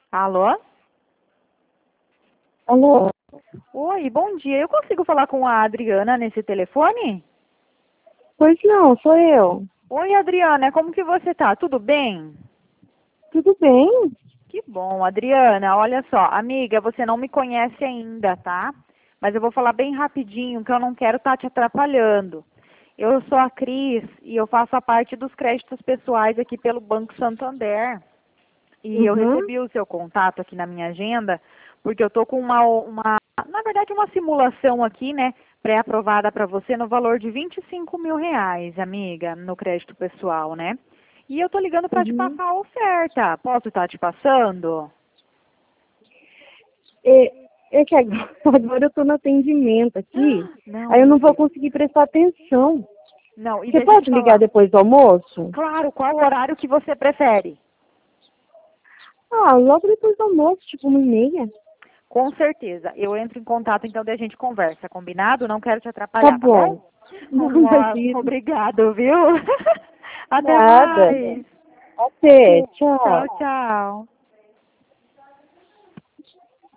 Alô? Alô? Oi, bom dia. Eu consigo falar com a Adriana nesse telefone? Pois não, sou eu. Oi, Adriana, como que você tá? Tudo bem? Tudo bem? Que bom, Adriana. Olha só, amiga, você não me conhece ainda, tá? Mas eu vou falar bem rapidinho, que eu não quero estar te atrapalhando. Eu sou a Cris e eu faço a parte dos créditos pessoais aqui pelo Banco Santander. E eu Uhum. recebi o seu contato aqui na minha agenda, porque eu tô com na verdade, uma simulação aqui, né, pré-aprovada para você no valor de R$ 25.000, amiga, no crédito pessoal, né? E eu tô ligando para te Uhum. passar a oferta. Posso estar te passando? É que agora, agora eu estou no atendimento aqui, Não, aí eu meu não vou Deus. conseguir prestar atenção. Não, e Você deixa eu te pode ligar falar. depois do almoço? Claro, qual o horário que você prefere? Ah, logo depois do almoço, tipo 1h30. Com certeza. Eu entro em contato, então, daí a gente conversa. Combinado? Não quero te Tá atrapalhar, tá bom? bom. Não, imagino. Obrigado, viu? Até Nada. mais. Até. Tchau. Tchau, tchau.